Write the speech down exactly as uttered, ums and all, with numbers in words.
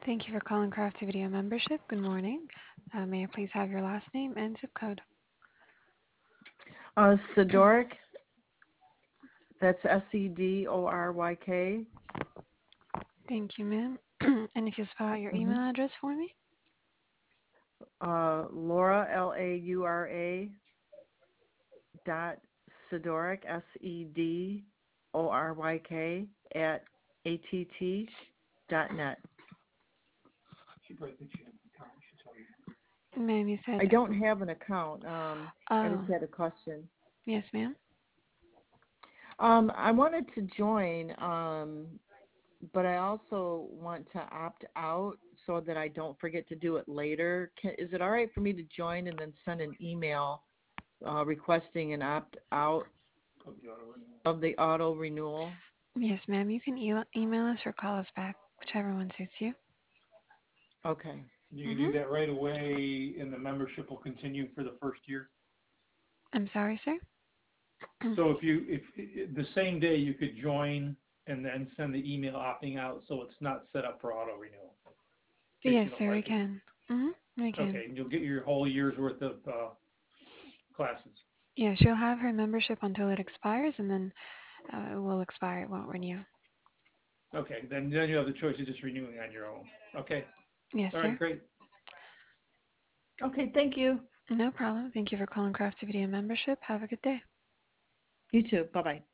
Thank you for calling Crafty Video Membership. Good morning. Uh, may I please have your last name and zip code? Uh, Sedork, that's S E D O R Y K. Thank you, ma'am. And if you spell out your Mm-hmm. email address for me? Uh, Laura, L A U R A, dot Sedork, S E D O R Y K, at A T T dot net. Ma'am, you I said, don't have an account. Um, I just oh, had a question. yes, ma'am. Um, I wanted to join, um, but I also want to opt out so that I don't forget to do it later. Can, is it all right for me to join and then send an email uh, requesting an opt out of the auto renewal? Yes, ma'am. You can e- email us or call us back, whichever one suits you. Okay. You can Mm-hmm. do that right away, and the membership will continue for the first year. I'm sorry, sir? So if you, if the same day you could join and then send the email opting out, so it's not set up for auto renewal, in case Yes, you don't sir, we like it. can. Mm-hmm. We can. Okay, and you'll get your whole year's worth of uh, classes. Yeah, she'll have her membership until it expires, and then uh, it will expire. It won't renew. Okay, then then you have the choice of just renewing on your own. Okay, Yes, all right, sir. great. Okay, thank you. No problem. Thank you for calling Crafty Video Membership. Have a good day. You too. Bye-bye.